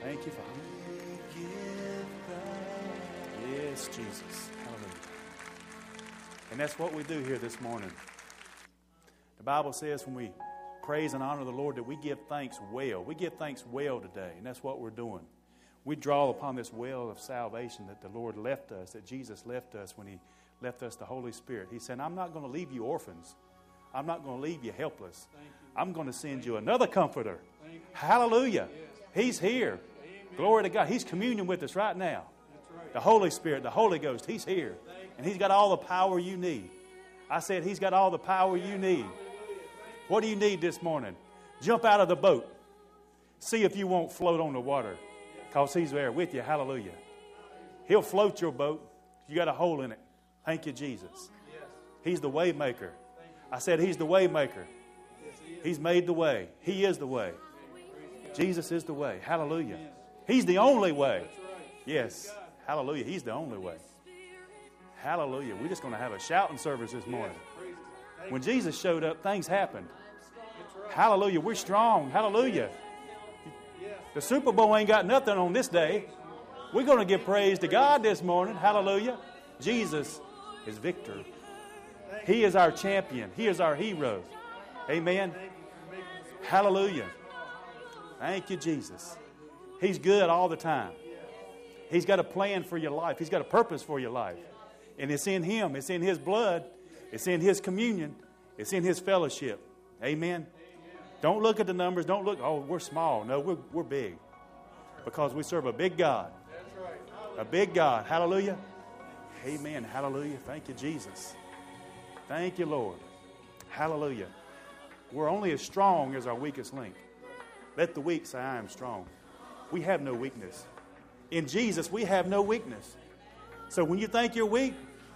Thank you, Father. Yes, Jesus. Hallelujah. And that's what we do here this morning. The Bible says when we praise and honor the Lord that we give thanks well. We give thanks well today, and that's what we're doing. We draw upon this well of salvation that the Lord left us, that Jesus left us when He left us the Holy Spirit. He said, I'm not going to leave you orphans. I'm not going to leave you helpless. I'm going to send you another comforter. Hallelujah. He's here. Glory to God. He's communing with us right now. The Holy Spirit, the Holy Ghost, He's here. And He's got all the power you need. I said He's got all the power you need. What do you need this morning? Jump out of the boat. See if you won't float on the water. Because He's there with you. Hallelujah. He'll float your boat. You got a hole in it. Thank you, Jesus. He's the way maker. I said He's the way maker. He's made the way. He is the way. Jesus is the way. Hallelujah. He's the only way. Yes. Hallelujah. He's the only way. Hallelujah. We're just going to have a shouting service this morning. When Jesus showed up, things happened. Hallelujah. We're strong. Hallelujah. The Super Bowl ain't got nothing on this day. We're going to give praise to God this morning. Hallelujah. Jesus is victor. He is our champion. He is our hero. Amen. Hallelujah. Thank you, Jesus. He's good all the time. He's got a plan for your life. He's got a purpose for your life. And it's in Him. It's in His blood. It's in His communion. It's in His fellowship. Amen. Don't look at the numbers. Don't look, oh, we're small. No, we're big. Because we serve a big God. A big God. Hallelujah. Amen. Hallelujah. Thank you, Jesus. Thank you, Lord. Hallelujah. We're only as strong as our weakest link. Let the weak say, I am strong. We have no weakness. In Jesus, we have no weakness. So when you think you're weak,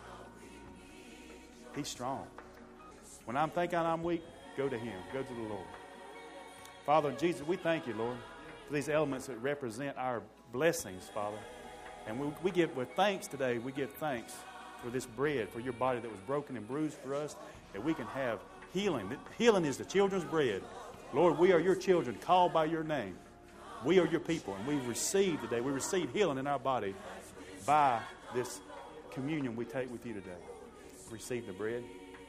He's strong. When I'm thinking I'm weak, go to Him. Go to the Lord. Father, Jesus, we thank you, Lord, for these elements that represent our blessings, Father. And we give with thanks today, we give thanks for this bread, for your body that was broken and bruised for us, that we can have healing. Healing is the children's bread. Lord, we are your children, called by your name. We are your people, and we receive today. We receive healing in our body by this communion we take with you today. Receive the bread.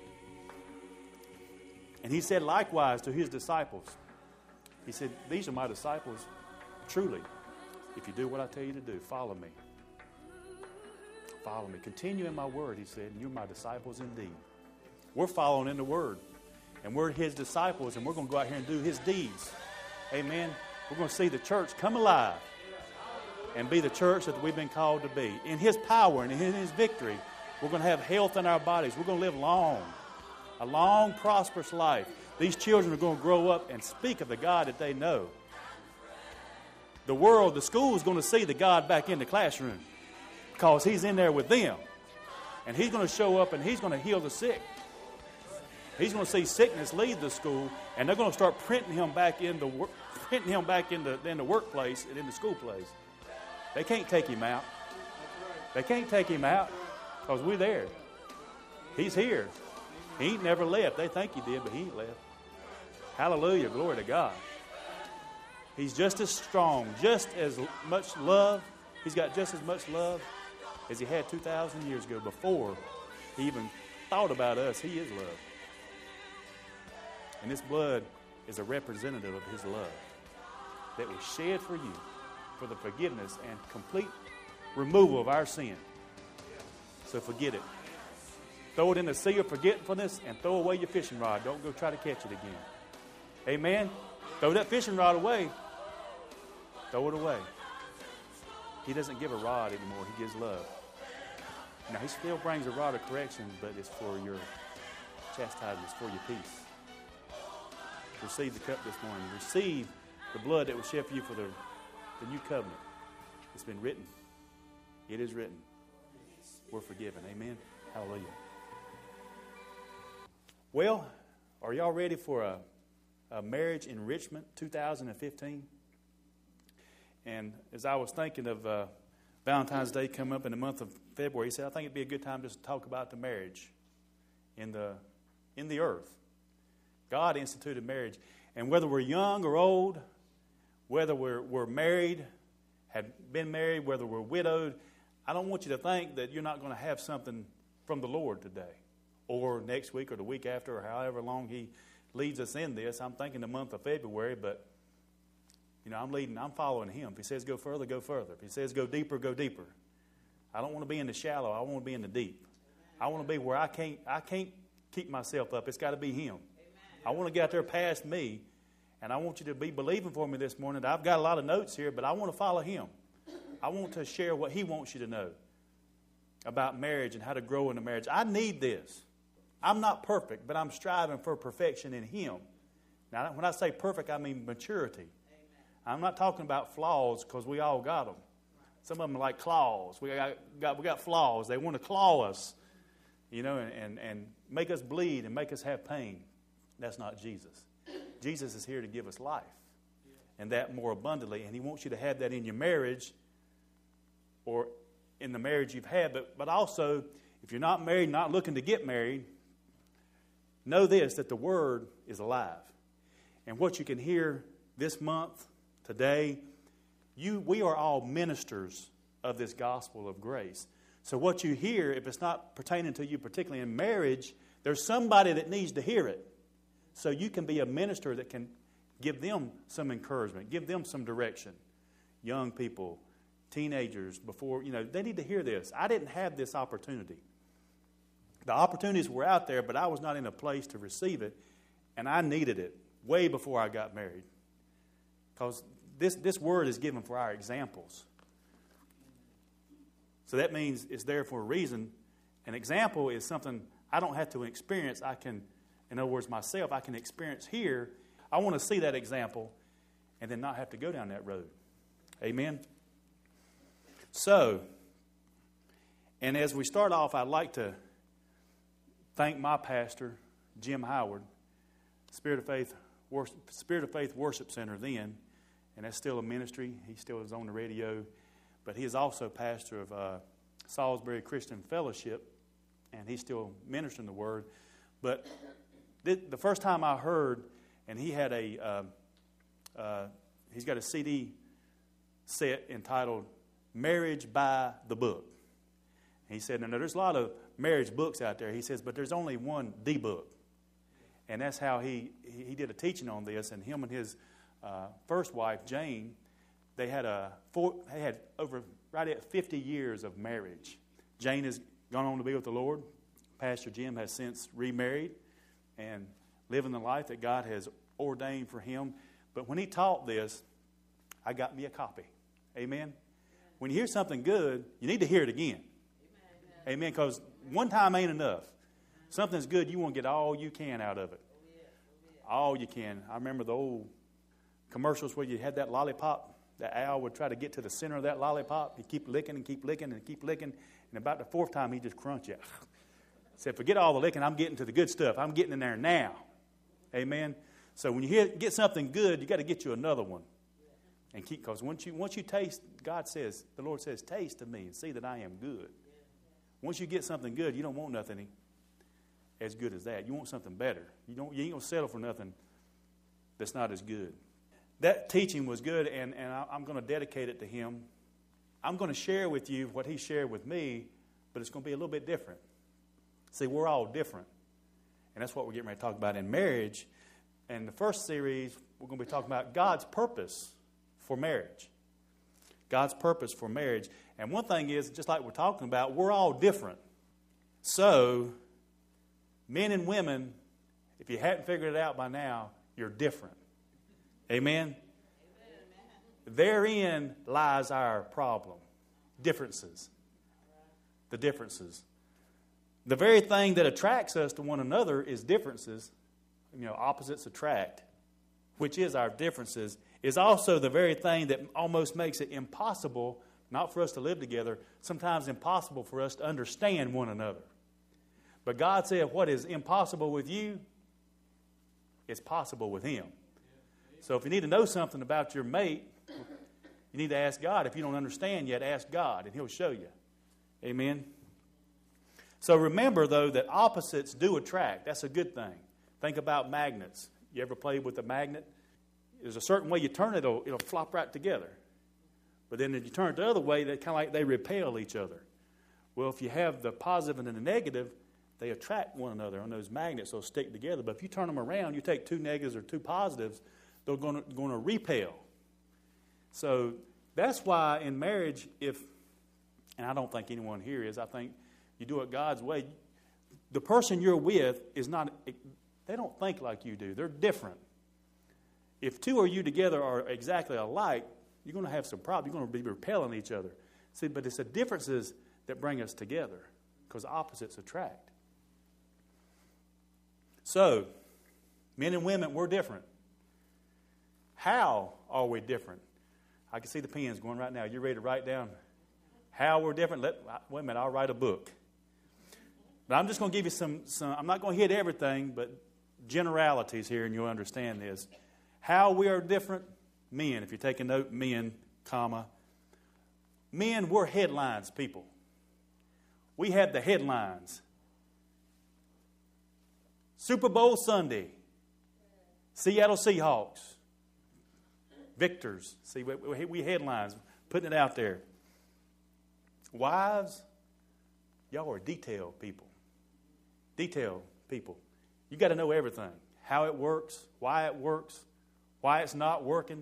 And He said likewise to His disciples. He said, these are my disciples, truly. If you do what I tell you to do, follow me. Follow me. Continue in my word, He said, and you're my disciples indeed. We're following in the word. And we're His disciples, and we're going to go out here and do His deeds. Amen. We're going to see the church come alive and be the church that we've been called to be. In His power and in His victory, we're going to have health in our bodies. We're going to live long, a long, prosperous life. These children are going to grow up and speak of the God that they know. The world, the school is going to see the God back in the classroom because He's in there with them. And He's going to show up and He's going to heal the sick. He's going to see sickness leave the school, and they're going to start printing Him back in the workplace and in the school place. They can't take Him out. They can't take Him out because we're there. He's here. He ain't never left. They think He did, but He ain't left. Hallelujah. Glory to God. He's just as strong, just as much love. He's got just as much love as He had 2,000 years ago before He even thought about us. He is love. And this blood is a representative of His love that was shed for you for the forgiveness and complete removal of our sin. So forget it. Throw it in the sea of forgetfulness and throw away your fishing rod. Don't go try to catch it again. Amen? Throw that fishing rod away. Throw it away. He doesn't give a rod anymore. He gives love. Now, He still brings a rod of correction, but it's for your chastisement. It's for your peace. Receive the cup this morning. Receive the blood that was shed for you for the new covenant. It's been written. It is written. We're forgiven. Amen. Hallelujah. Well, are y'all ready for a marriage enrichment 2015? And as I was thinking of Valentine's Day coming up in the month of February, he said, I think it'd be a good time just to talk about the marriage in the earth. God instituted marriage. And whether we're young or old, whether we're married have been married, whether we're widowed, I don't want you to think that you're not going to have something from the Lord today or next week or the week after or however long He leads us in this. I'm thinking the month of February, but I'm following Him. If He says go further, go further. If He says go deeper, go deeper. I don't want to be in the shallow. I want to be in the deep. I want to be where I can't keep myself up. It's got to be Him. I want to get out there past me, and I want you to be believing for me this morning. I've got a lot of notes here, but I want to follow Him. I want to share what He wants you to know about marriage and how to grow in a marriage. I need this. I'm not perfect, but I'm striving for perfection in Him. Now, when I say perfect, I mean maturity. I'm not talking about flaws, because we all got them. Some of them are like claws. We got flaws. They want to claw us, and make us bleed and make us have pain. That's not Jesus. Jesus is here to give us life, and that more abundantly. And He wants you to have that in your marriage or in the marriage you've had. But also, if you're not married, not looking to get married, know this, that the Word is alive. And what you can hear this month, today, we are all ministers of this gospel of grace. So what you hear, if it's not pertaining to you, particularly in marriage, there's somebody that needs to hear it. So you can be a minister that can give them some encouragement, give them some direction. Young people, teenagers, they need to hear this. I didn't have this opportunity. The opportunities were out there, but I was not in a place to receive it, and I needed it way before I got married. Because this word is given for our examples. So that means it's there for a reason. An example is something I don't have to experience. I can, in other words, myself, I can experience here. I want to see that example and then not have to go down that road. Amen? So, and as we start off, I'd like to thank my pastor, Jim Howard, Spirit of Faith Worship Center then, and that's still a ministry. He still is on the radio, but he is also pastor of Salisbury Christian Fellowship, and he's still ministering the Word. But the first time I heard, and he had he's got a CD set entitled Marriage by the Book. And he said, now there's a lot of marriage books out there. He says, but there's only one The Book. And that's how he did a teaching on this. And him and his first wife, Jane, they had over right at 50 years of marriage. Jane has gone on to be with the Lord. Pastor Jim has since remarried and living the life that God has ordained for him. But when he taught this, I got me a copy. Amen? When you hear something good, you need to hear it again. Amen? Because one time ain't enough. Something's good, you want to get all you can out of it. All you can. I remember the old commercials where you had that lollipop. The owl would try to get to the center of that lollipop. He'd keep licking and keep licking and keep licking. And about the fourth time, he'd just crunch it. Said, forget all the licking. I'm getting to the good stuff. I'm getting in there now. Amen? So when you get something good, you got to get you another one. And keep, because once you taste, the Lord says, taste of me and see that I am good. Once you get something good, you don't want nothing as good as that. You want something better. You ain't going to settle for nothing that's not as good. That teaching was good, and I'm going to dedicate it to him. I'm going to share with you what he shared with me, but it's going to be a little bit different. See, we're all different, and that's what we're getting ready to talk about in marriage. And the first series, we're going to be talking about God's purpose for marriage. God's purpose for marriage. And one thing is, just like we're talking about, we're all different. So, men and women, if you hadn't figured it out by now, you're different. Amen? Therein lies our problem. Differences. The differences. The very thing that attracts us to one another is differences. Opposites attract, which is our differences, is also the very thing that almost makes it impossible, not for us to live together, sometimes impossible for us to understand one another. But God said what is impossible with you is possible with him. So if you need to know something about your mate, you need to ask God. If you don't understand yet, ask God, and he'll show you. Amen? So remember, though, that opposites do attract. That's a good thing. Think about magnets. You ever played with a magnet? There's a certain way you turn it, it'll flop right together. But then if you turn it the other way, they kind of like they repel each other. Well, if you have the positive and the negative, they attract one another on those magnets. They'll stick together. But if you turn them around, you take two negatives or two positives, they're going to repel. So that's why in marriage, and I don't think anyone here is, I think you do it God's way. The person you're with is not, they don't think like you do. They're different. If two of you together are exactly alike, you're going to have some problems. You're going to be repelling each other. See, but it's the differences that bring us together because opposites attract. So, men and women, we're different. How are we different? I can see the pens going right now. You ready to write down how we're different? Wait a minute, I'll write a book. But I'm just going to give you some, I'm not going to hit everything, but generalities here, and you'll understand this. How we are different, men, if you take a note, men, comma. Men, we're headlines people. We have the headlines. Super Bowl Sunday. Seattle Seahawks. Victors. See, we headlines, putting it out there. Wives, y'all are detailed people. Detailed people. You got to know everything. How it works, why it's not working,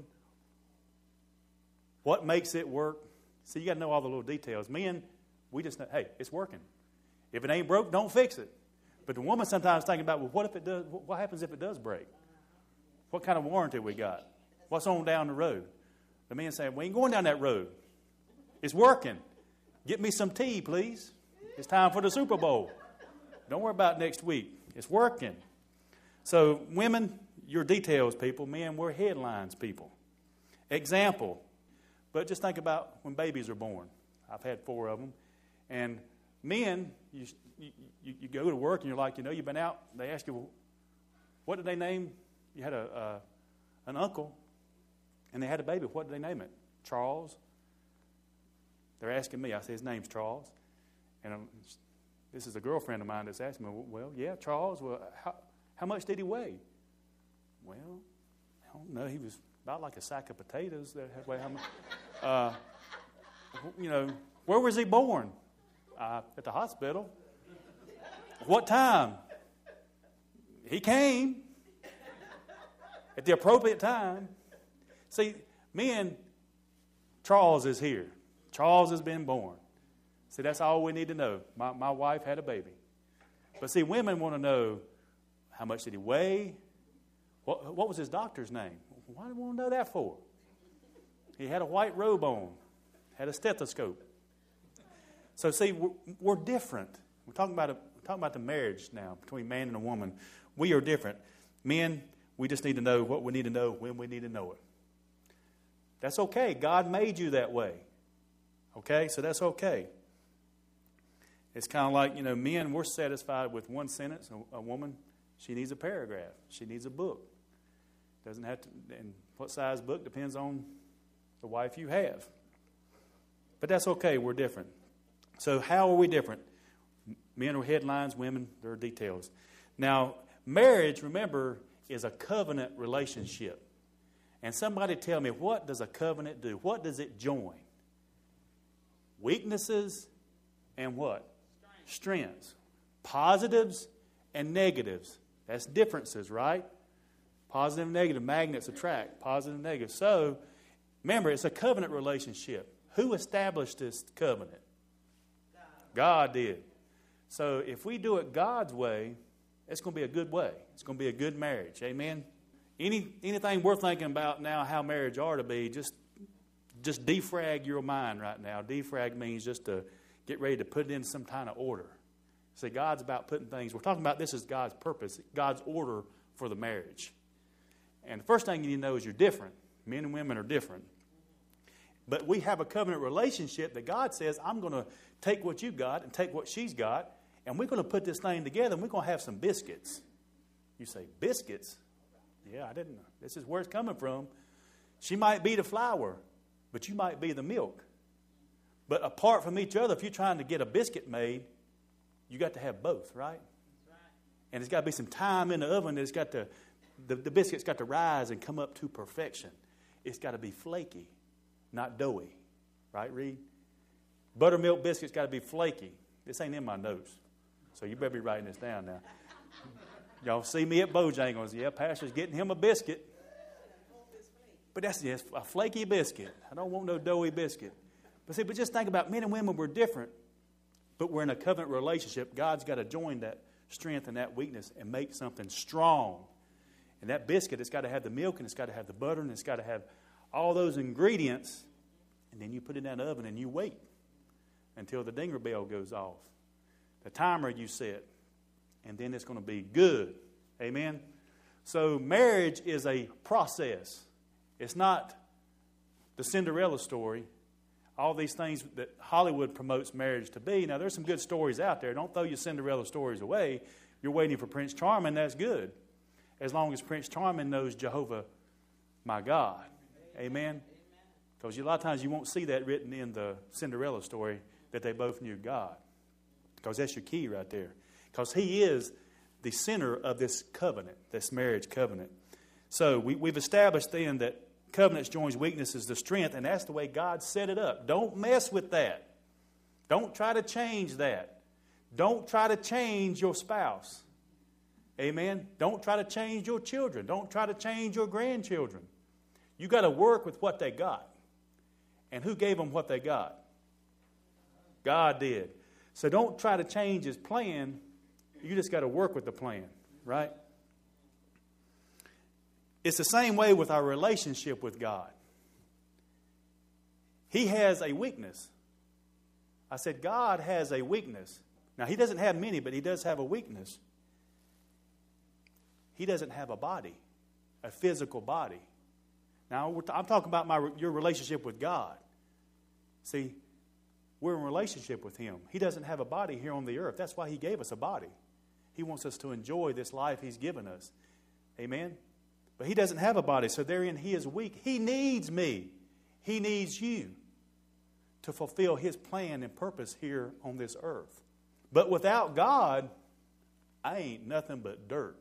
what makes it work. See, you got to know all the little details. Men, we just know, hey, it's working. If it ain't broke, don't fix it. But the woman sometimes thinking about, well, what if it does? What happens if it does break? What kind of warranty we got? What's on down the road? The man saying, we ain't going down that road. It's working. Get me some tea, please. It's time for the Super Bowl. Don't worry about next week. It's working. So, women, you're details people. Men, we're headlines people. Example. But just think about when babies are born. I've had 4 of them. And men, you go to work and you're like, you've been out. They ask you, well, what did they name? You had an uncle, and they had a baby. What did they name it? Charles. They're asking me. I say, his name's Charles. And this is a girlfriend of mine that's asking me, well, yeah, Charles. Well, how much did he weigh? Well, I don't know. He was about like a sack of potatoes. That way, how much? Where was he born? At the hospital. What time? He came at the appropriate time. See, men, Charles is here. Charles has been born. See, that's all we need to know. My wife had a baby. But see, women want to know, how much did he weigh? What was his doctor's name? Why do we want to know that for? He had a white robe on, had a stethoscope. So see, we're different. We're talking about the marriage now between man and a woman. We are different. Men, we just need to know what we need to know when we need to know it. That's okay. God made you that way. Okay? So that's okay. It's kind of like, men, we're satisfied with one sentence. A woman, she needs a paragraph. She needs a book. Doesn't have to, and what size book depends on the wife you have. But that's okay. We're different. So how are we different? Men are headlines, women, they're details. Now, marriage, remember, is a covenant relationship. And somebody tell me, what does a covenant do? What does it join? Weaknesses and what? Strengths. Positives and negatives. That's differences, right? Positive and negative. Magnets attract. Positive and negative. So, remember, it's a covenant relationship. Who established this covenant? God did. So if we do it God's way, it's going to be a good way. It's going to be a good marriage. Amen? Anything we're thinking about now how marriage ought to be, just defrag your mind right now. Defrag means just to get ready to put it in some kind of order. See, God's about putting things, we're talking about this is God's purpose, God's order for the marriage. And the first thing you need to know is you're different. Men and women are different. But we have a covenant relationship that God says, I'm going to take what you got and take what she's got, and we're going to put this thing together, and we're going to have some biscuits. You say, biscuits? Yeah, I didn't know. This is where it's coming from. She might be the flour, but you might be the milk. But apart from each other, if you're trying to get a biscuit made, you got to have both, right? And it's got to be some time in the oven. It's got to, the biscuit's got to rise and come up to perfection. It's got to be flaky, not doughy. Right, Reed? Buttermilk biscuits got to be flaky. This ain't in my notes, so you better be writing this down now. Y'all see me at Bojangles. Yeah, Pastor's getting him a biscuit. But that's a flaky biscuit. I don't want no doughy biscuit. But see, but just think about men and women, we're different, but we're in a covenant relationship. God's got to join that strength and that weakness and make something strong. And that biscuit, it's got to have the milk, and it's got to have the butter, and it's got to have all those ingredients. And then you put it in the oven and you wait until the dinger bell goes off. The timer you set. And then it's going to be good. Amen? So marriage is a process. It's not the Cinderella story. All these things that Hollywood promotes marriage to be. Now, there's some good stories out there. Don't throw your Cinderella stories away. You're waiting for Prince Charming. That's good. As long as Prince Charming knows Jehovah, my God. Amen? Because a lot of times you won't see that written in the Cinderella story that they both knew God. Because that's your key right there. Because He is the center of this covenant, this marriage covenant. So we've established then that covenants joins weaknesses to strength, and that's the way God set it up. Don't mess with that. Don't try to change that. Don't try to change your spouse. Amen? Don't try to change your children. Don't try to change your grandchildren. You got to work with what they got. And who gave them what they got? God did. So don't try to change His plan. You just got to work with the plan, right? It's the same way with our relationship with God. He has a weakness. I said God has a weakness. Now, He doesn't have many, but He does have a weakness. He doesn't have a body, a physical body. Now, I'm talking about your relationship with God. See, we're in relationship with Him. He doesn't have a body here on the earth. That's why He gave us a body. He wants us to enjoy this life He's given us. Amen? But He doesn't have a body, so therein He is weak. He needs me. He needs you to fulfill His plan and purpose here on this earth. But without God, I ain't nothing but dirt.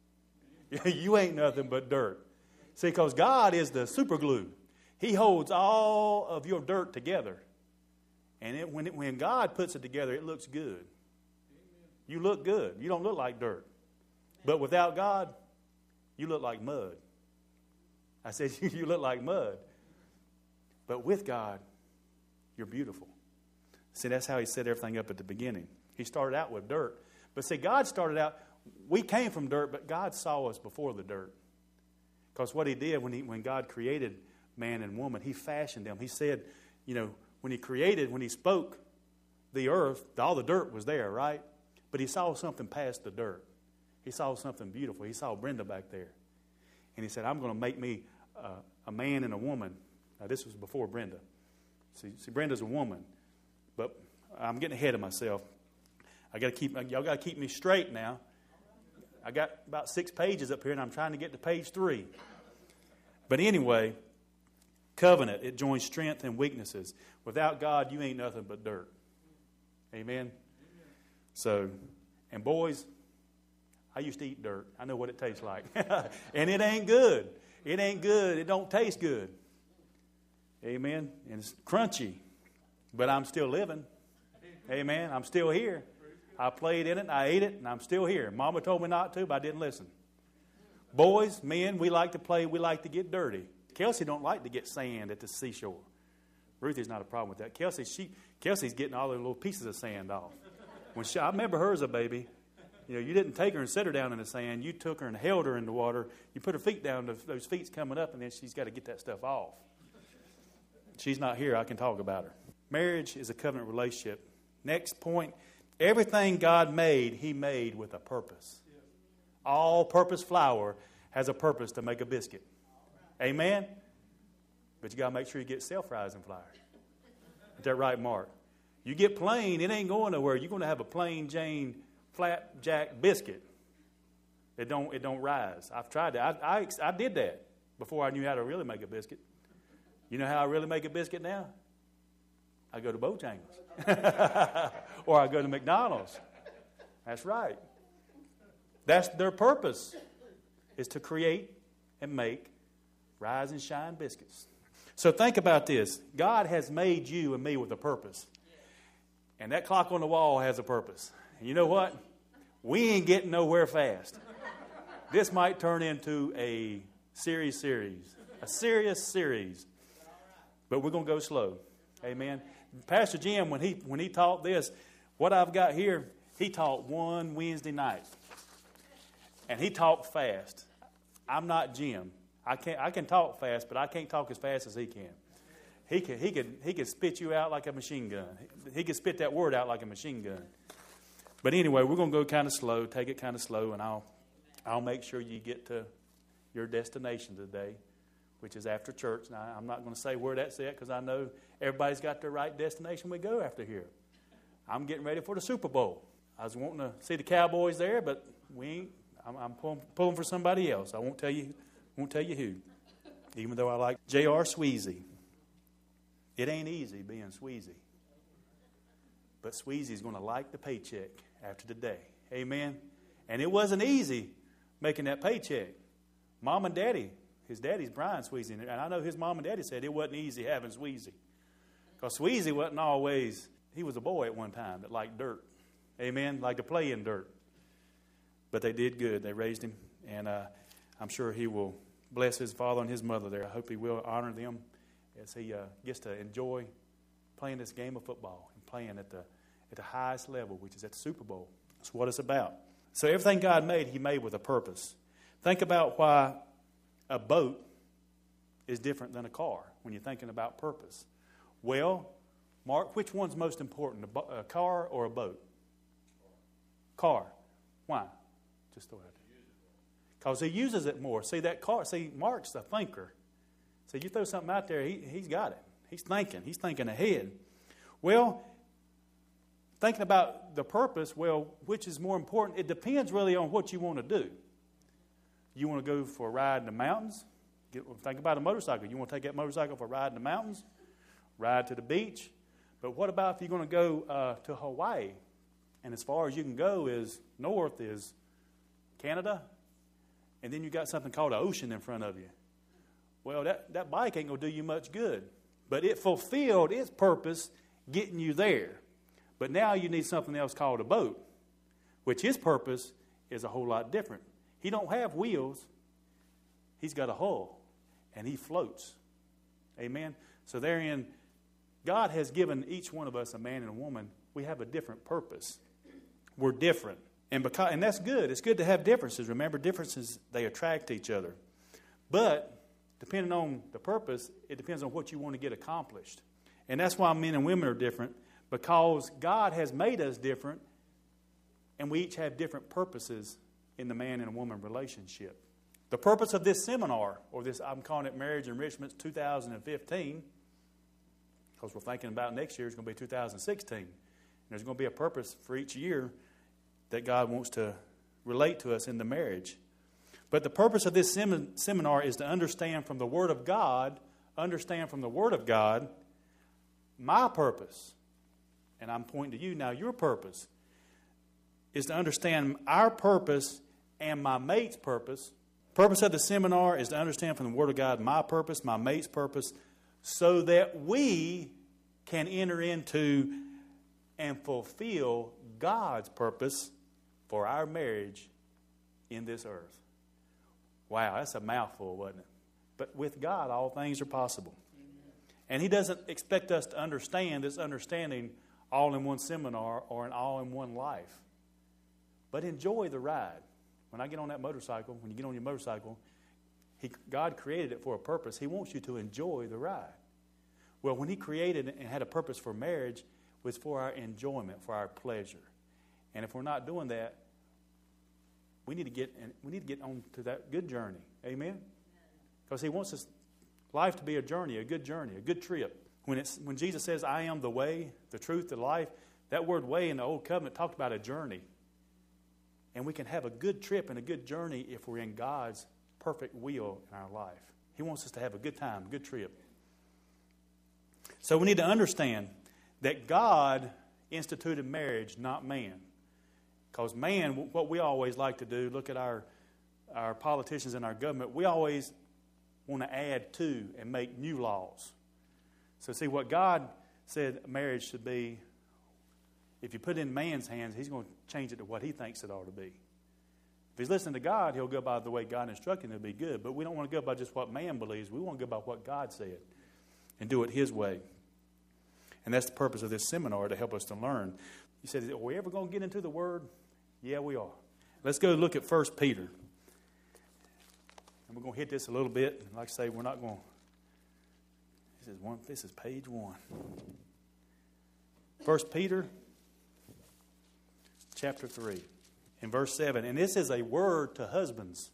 You ain't nothing but dirt. See, because God is the super glue. He holds all of your dirt together. And when God puts it together, it looks good. You look good. You don't look like dirt. But without God, you look like mud. I said, you look like mud. But with God, you're beautiful. See, that's how He set everything up at the beginning. He started out with dirt. But see, God started out, we came from dirt, but God saw us before the dirt. Because what He did when God created man and woman, He fashioned them. He said, when He spoke the earth, all the dirt was there, right? But He saw something past the dirt. He saw something beautiful. He saw Brenda back there. And He said, I'm going to make me a man and a woman. Now, this was before Brenda. See, Brenda's a woman. But I'm getting ahead of myself. Y'all got to keep me straight now. I got about 6 pages up here, and I'm trying to get to page 3. But anyway, covenant, it joins strength and weaknesses. Without God, you ain't nothing but dirt. Amen? So, and boys, I used to eat dirt. I know what it tastes like. And it ain't good. It ain't good. It don't taste good. Amen? And it's crunchy. But I'm still living. Amen? I'm still here. I played in it, and I ate it, and I'm still here. Mama told me not to, but I didn't listen. Boys, men, we like to play. We like to get dirty. Kelsey don't like to get sand at the seashore. Ruthie's not a problem with that. Kelsey's getting all the little pieces of sand off. I remember her as a baby. You didn't take her and set her down in the sand. You took her and held her in the water. You put her feet down, those feet's coming up, and then she's got to get that stuff off. She's not here. I can talk about her. Marriage is a covenant relationship. Next point, everything God made, He made with a purpose. All-purpose flour has a purpose to make a biscuit. Amen? But you got to make sure you get self-rising flour. Is that right, Mark? You get plain, it ain't going nowhere. You're going to have a plain Jane flapjack biscuit. It don't rise. I've tried that. I did that before I knew how to really make a biscuit. You know how I really make a biscuit now? I go to Bojangles. Or I go to McDonald's. That's right. That's their purpose, is to create and make rise and shine biscuits. So think about this. God has made you and me with a purpose. And that clock on the wall has a purpose. And you know what? We ain't getting nowhere fast. This might turn into a serious series. But we're going to go slow. Amen. Pastor Jim, when he taught this, what I've got here, he taught one Wednesday night. And he talked fast. I'm not Jim. I can talk fast, but I can't talk as fast as he can. He could spit you out like a machine gun. He could spit that word out like a machine gun. But anyway, we're going to go kind of slow, take it kind of slow, and I'll make sure you get to your destination today, which is after church. Now, I'm not going to say where that's at because I know everybody's got their right destination we go after here. I'm getting ready for the Super Bowl. I was wanting to see the Cowboys there, but we ain't. I'm pulling for somebody else. I won't tell you who, even though I like J.R. Sweezy. It ain't easy being Sweezy. But Sweezy's going to like the paycheck after today. Amen? And it wasn't easy making that paycheck. Mom and Daddy, his daddy's Brian Sweezy. And I know his mom and daddy said it wasn't easy having Sweezy. Because Sweezy wasn't always, he was a boy at one time that liked dirt. Amen? Liked to play in dirt. But they did good. They raised him. And I'm sure he will bless his father and his mother there. I hope he will honor them as he gets to enjoy playing this game of football and playing at the highest level, which is at the Super Bowl. That's what it's about. So everything God made, he made with a purpose. Think about why a boat is different than a car when you're thinking about purpose. Well, Mark, which one's most important, a car or a boat? Car. Why? Just throw it out there. Because he uses it more. See, that car, Mark's a thinker. So you throw something out there, he's got it. He's thinking ahead. Well, thinking about the purpose, well, which is more important? It depends really on what you want to do. You want to go for a ride in the mountains? Think about a motorcycle. You want to take that motorcycle for a ride in the mountains? Ride to the beach? But what about if you're going to go to Hawaii? And as far as you can go is north is Canada, and then you got something called an ocean in front of you. Well, that bike ain't going to do you much good. But it fulfilled its purpose getting you there. But now you need something else called a boat, which his purpose is a whole lot different. He don't have wheels. He's got a hull, and he floats. Amen? So therein, God has given each one of us, a man and a woman, we have a different purpose. We're different. And that's good. It's good to have differences. Remember, differences, they attract each other. But depending on the purpose, it depends on what you want to get accomplished. And that's why men and women are different, because God has made us different, and we each have different purposes in the man and woman relationship. The purpose of this seminar, or this, I'm calling it Marriage Enrichment 2015, because we're thinking about next year, it's going to be 2016. And there's going to be a purpose for each year that God wants to relate to us in the marriage. But the purpose of this seminar is to understand from the Word of God, my purpose. And I'm pointing to you now, your purpose is to understand our purpose and my mate's purpose. Purpose of the seminar is to understand from the Word of God my purpose, my mate's purpose, so that we can enter into and fulfill God's purpose for our marriage in this earth. Wow, that's a mouthful, wasn't it? But with God, all things are possible. And He doesn't expect us to understand this understanding all in one seminar or an all in one life. But enjoy the ride. When I get on that motorcycle, when you get on your motorcycle, God created it for a purpose. He wants you to enjoy the ride. Well, when He created it and had a purpose for marriage, it was for our enjoyment, for our pleasure. And if we're not doing that, we need to get on to that good journey. Amen? Because He wants us life to be a journey, a good trip. When Jesus says, I am the way, the truth, the life, that word way in the Old Covenant talked about a journey. And we can have a good trip and a good journey if we're in God's perfect will in our life. He wants us to have a good time, a good trip. So we need to understand that God instituted marriage, not man. Because man, what we always like to do, look at our politicians and our government, we always want to add to and make new laws. So see, what God said marriage should be, if you put it in man's hands, he's going to change it to what he thinks it ought to be. If he's listening to God, he'll go by the way God instructed him to be good. But we don't want to go by just what man believes. We want to go by what God said and do it his way. And that's the purpose of this seminar, to help us to learn. You said, are we ever going to get into the Word? Yeah, we are. Let's go look at 1 Peter. And we're going to hit this a little bit. Like I say, we're not going to... This is page 1. 1 Peter chapter 3 in verse 7. And this is a word to husbands.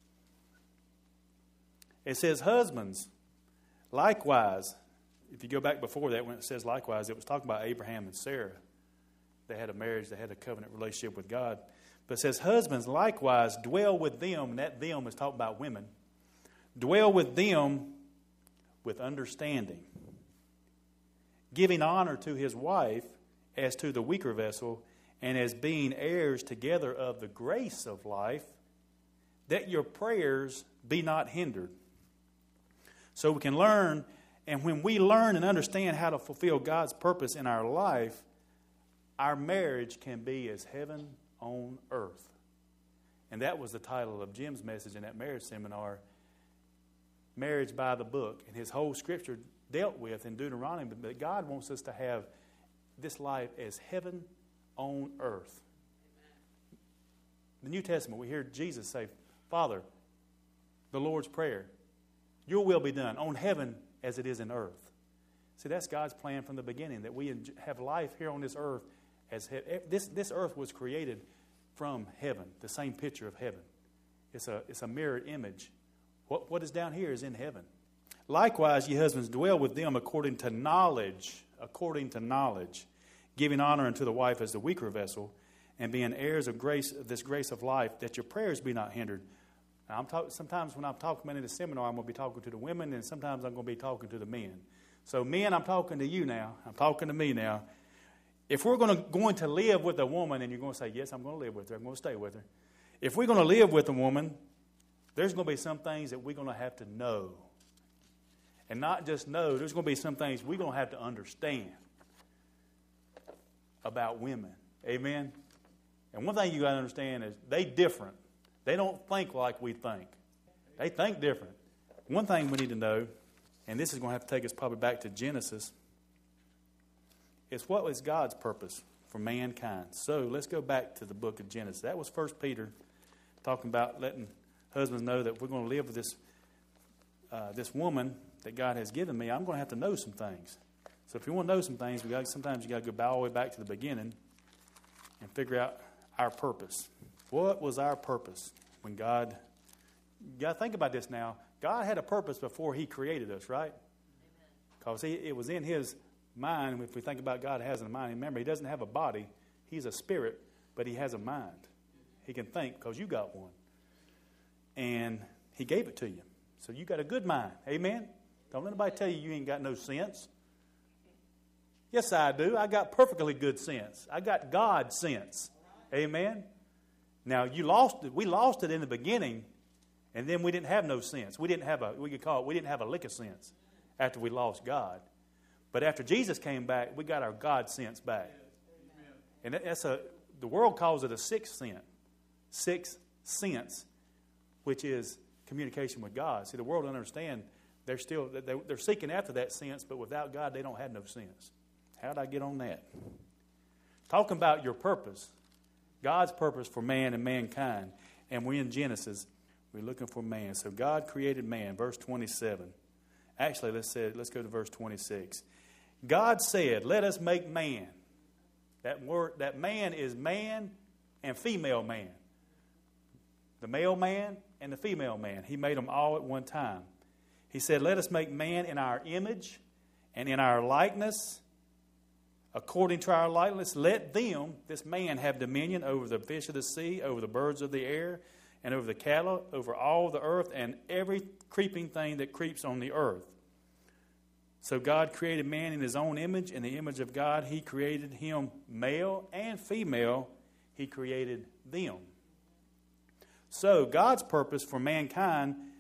It says, husbands, likewise... If you go back before that, when it says likewise, it was talking about Abraham and Sarah. They had a marriage, they had a covenant relationship with God. But it says, husbands, likewise, dwell with them, and that them is talking about women. Dwell with them with understanding, giving honor to his wife as to the weaker vessel, and as being heirs together of the grace of life, that your prayers be not hindered. So we can learn. And when we learn and understand how to fulfill God's purpose in our life, our marriage can be as heaven on earth. And that was the title of Jim's message in that marriage seminar, Marriage by the Book. And his whole scripture dealt with in Deuteronomy that God wants us to have this life as heaven on earth. The New Testament, we hear Jesus say, Father, the Lord's Prayer, your will be done on heaven as it is in earth. See, that's God's plan from the beginning, that we have life here on this earth as this earth was created from heaven, the same picture of heaven. It's a mirrored image. What is down here is in heaven. Likewise, ye husbands, dwell with them according to knowledge, giving honor unto the wife as the weaker vessel, and being heirs of grace, this grace of life, that your prayers be not hindered. Now, sometimes when I'm talking in the seminar, I'm going to be talking to the women, and sometimes I'm going to be talking to the men. So men, I'm talking to you now. I'm talking to me now. If we're going to live with a woman, and you're going to say, yes, I'm going to live with her, I'm going to stay with her. If we're going to live with a woman, there's going to be some things that we're going to have to know. And not just know, there's going to be some things we're going to have to understand about women. Amen? And one thing you got to understand is they different. They don't think like we think. They think different. One thing we need to know, and this is going to have to take us probably back to Genesis, is what was God's purpose for mankind. So let's go back to the book of Genesis. That was 1 Peter, talking about letting husbands know that we're going to live with this woman that God has given me. I'm going to have to know some things. So if you want to know some things, sometimes you got to go all the way back to the beginning and figure out our purpose. What was our purpose when God... You got to think about this now. God had a purpose before he created us, right? Because it was in his mind. If we think about God has a mind, remember, he doesn't have a body. He's a spirit, but he has a mind. He can think because you got one. And he gave it to you. So you got a good mind. Amen? Don't let anybody tell you you ain't got no sense. Yes, I do. I got perfectly good sense. I got God sense. Amen? Now, we lost it in the beginning, and then we didn't have no sense. We didn't have a lick of sense after we lost God. But after Jesus came back, we got our God sense back. And the world calls it a sixth sense, which is communication with God. See, the world don't understand. They're seeking after that sense, but without God, they don't have no sense. How did I get on that? Talking about your purpose. God's purpose for man and mankind. And we're in Genesis. We're looking for man. So God created man. Verse 27. Actually, let's go to verse 26. God said, let us make man. That man is man and female man. The male man and the female man. He made them all at one time. He said, let us make man in our image and in our likeness. According to our likeness, let them, this man, have dominion over the fish of the sea, over the birds of the air, and over the cattle, over all the earth, and every creeping thing that creeps on the earth. So God created man in his own image. In the image of God, he created him male and female. He created them. So God's purpose for mankind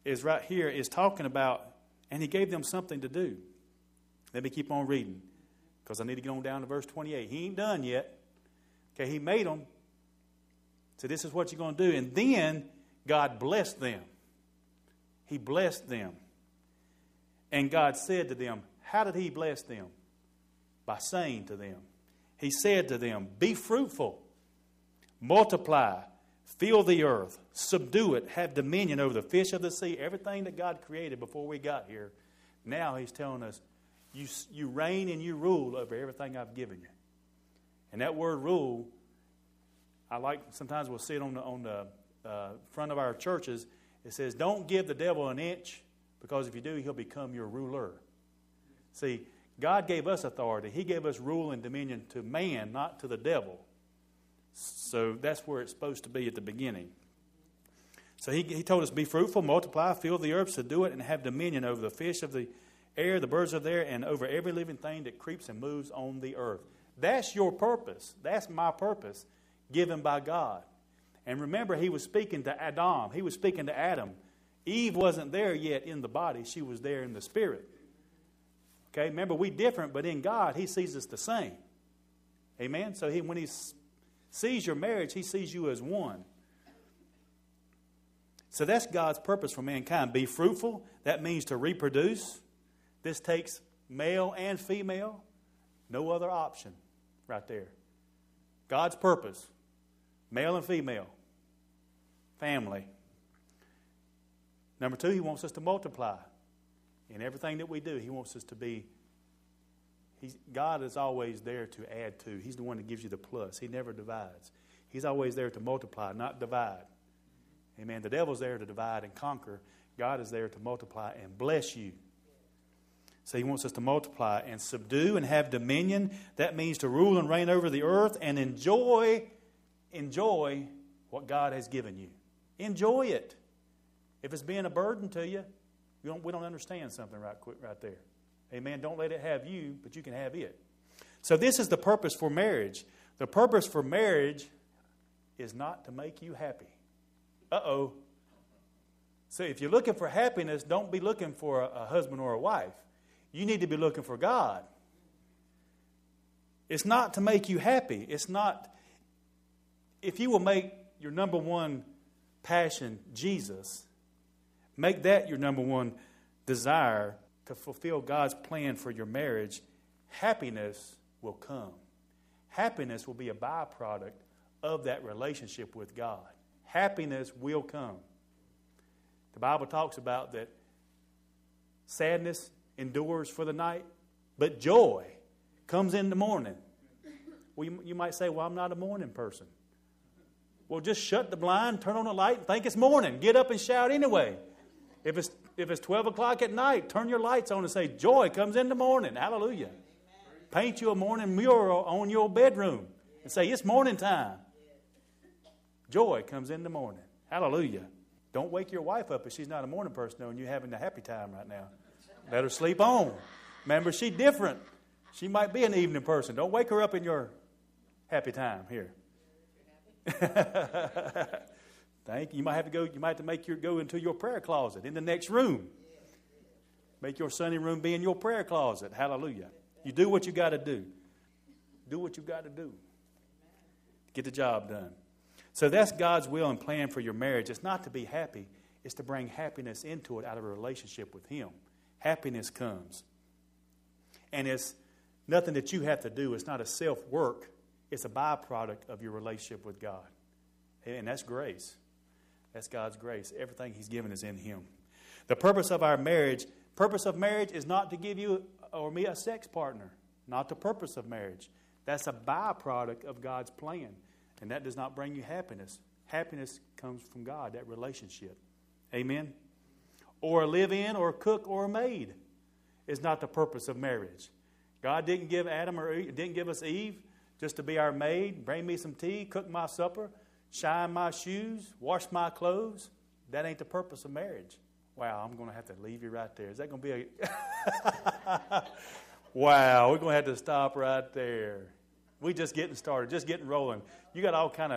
is right here, is talking about, and he gave them something to do. Let me keep on reading, because I need to get on down to verse 28. He ain't done yet. Okay, he made them. So this is what you're going to do. And then God blessed them. He blessed them. And God said to them, how did he bless them? By saying to them, he said to them, be fruitful, multiply, fill the earth, subdue it, have dominion over the fish of the sea, everything that God created before we got here. Now he's telling us, you reign and you rule over everything I've given you. And that word rule, I like, sometimes we'll see it on the front of our churches. It says, don't give the devil an inch, because if you do, he'll become your ruler. See, God gave us authority. He gave us rule and dominion to man, not to the devil. So that's where it's supposed to be at the beginning. So he told us, be fruitful, multiply, fill the earth, subdue it, and have dominion over the fish of the air, the birds of the air, and over every living thing that creeps and moves on the earth. That's your purpose. That's my purpose given by God. And remember, he was speaking to Adam. He was speaking to Adam. Eve wasn't there yet in the body. She was there in the spirit. Okay, remember, we different, but in God, he sees us the same. Amen? So when he sees your marriage, he sees you as one. So that's God's purpose for mankind. Be fruitful. That means to reproduce. This takes male and female. No other option right there. God's purpose. Male and female. Family. Number 2, he wants us to multiply. In everything that we do, he wants us to be. God is always there to add to. He's the one that gives you the plus. He never divides. He's always there to multiply, not divide. Amen. The devil's there to divide and conquer. God is there to multiply and bless you. So he wants us to multiply and subdue and have dominion. That means to rule and reign over the earth and enjoy what God has given you. Enjoy it. If it's being a burden to you, we don't understand something right there. Amen. Don't let it have you, but you can have it. So this is the purpose for marriage. The purpose for marriage is not to make you happy. Uh-oh. So if you're looking for happiness, don't be looking for a husband or a wife. You need to be looking for God. It's not to make you happy. It's not. If you will make your number one passion Jesus, make that your number one desire to fulfill God's plan for your marriage, happiness will come. Happiness will be a byproduct of that relationship with God. Happiness will come. The Bible talks about that sadness endures for the night, but joy comes in the morning. Well, you might say, well, I'm not a morning person. Well, just shut the blind, turn on the light, and think it's morning. Get up and shout anyway. If it's 12 o'clock at night, turn your lights on and say, joy comes in the morning. Hallelujah. Amen. Paint you a morning mural on your bedroom and say, it's morning time. Joy comes in the morning. Hallelujah. Don't wake your wife up if she's not a morning person and you're having a happy time right now. Let her sleep on. Remember, she's different. She might be an evening person. Don't wake her up in your happy time here. Thank you. You might have to go. You might have to go into your prayer closet in the next room. Make your Sunday room be in your prayer closet. Hallelujah. You do what you got to do. Do what you got to do. Get the job done. So that's God's will and plan for your marriage. It's not to be happy. It's to bring happiness into it out of a relationship with Him. Happiness comes. And it's nothing that you have to do. It's not a self-work. It's a byproduct of your relationship with God. And that's grace. That's God's grace. Everything He's given is in Him. The purpose of our marriage, is not to give you or me a sex partner. Not the purpose of marriage. That's a byproduct of God's plan. And that does not bring you happiness. Happiness comes from God, that relationship. Amen? Or a live-in or a cook or a maid is not the purpose of marriage. God didn't give Adam or Eve, didn't give us Eve just to be our maid, bring me some tea, cook my supper, shine my shoes, wash my clothes. That ain't the purpose of marriage. Wow, I'm going to have to leave you right there. Is that going to be a... Wow, we're going to have to stop right there. We're just getting started, just getting rolling. You got all kind of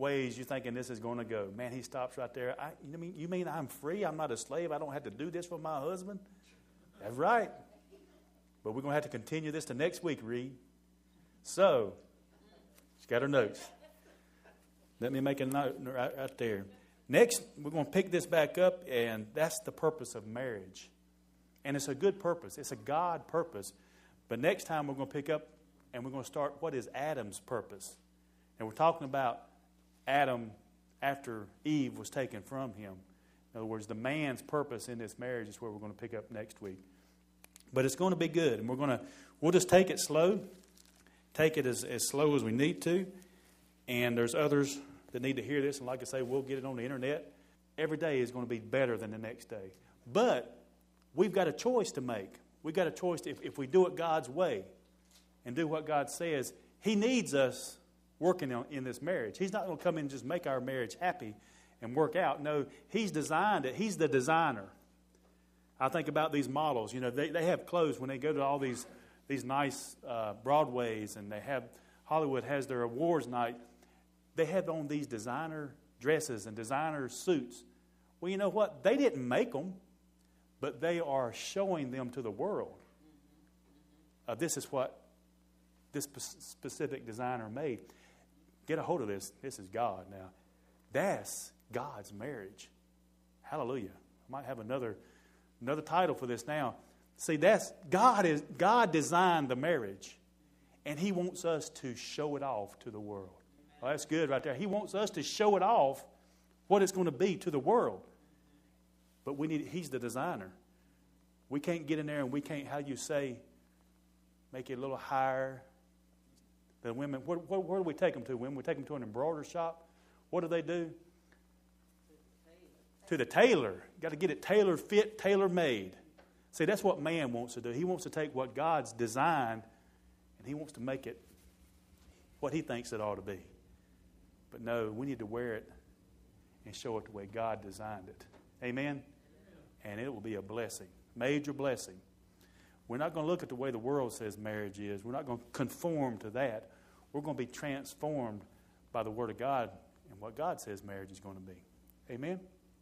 ways you're thinking this is going to go. Man, he stops right there. You mean I'm free? I'm not a slave? I don't have to do this for my husband? That's right. But we're going to have to continue this to next week, Reed. So, she's got her notes. Let me make a note right there. Next, we're going to pick this back up, and that's the purpose of marriage. And it's a good purpose. It's a God purpose. But next time we're going to pick up, and we're going to start what is Adam's purpose. And we're talking about Adam after Eve was taken from him. In other words, the man's purpose in this marriage is where we're going to pick up next week. But it's going to be good, and we'll just take it slow. Take it as slow as we need to. And there's others that need to hear this. And like I say, we'll get it on the internet. Every day is going to be better than the next day. But we've got a choice to make. We've got a choice if we do it God's way and do what God says. He needs us working in this marriage. He's not going to come in and just make our marriage happy and work out. No, He's designed it. He's the designer. I think about these models. You know, they have clothes when they go to all these nice Broadways, and Hollywood has their awards night. They have on these designer dresses and designer suits. Well, you know what? They didn't make them, but they are showing them to the world. This is what this specific designer made. Get a hold of this. This is God now. That's God's marriage. Hallelujah. I might have another title for this now. See, God designed the marriage, and He wants us to show it off to the world. Well, that's good right there. He wants us to show it off what it's going to be to the world. But He's the designer. We can't get in there and we can't, how you say, make it a little higher than women. Where do we take them to? Women, we take them to an embroidery shop. What do? To the tailor. Got to get it tailor fit, tailor made. See, that's what man wants to do. He wants to take what God's designed and he wants to make it what he thinks it ought to be. But no, we need to wear it and show it the way God designed it. Amen? And it will be a blessing, major blessing. We're not going to look at the way the world says marriage is. We're not going to conform to that. We're going to be transformed by the Word of God and what God says marriage is going to be. Amen?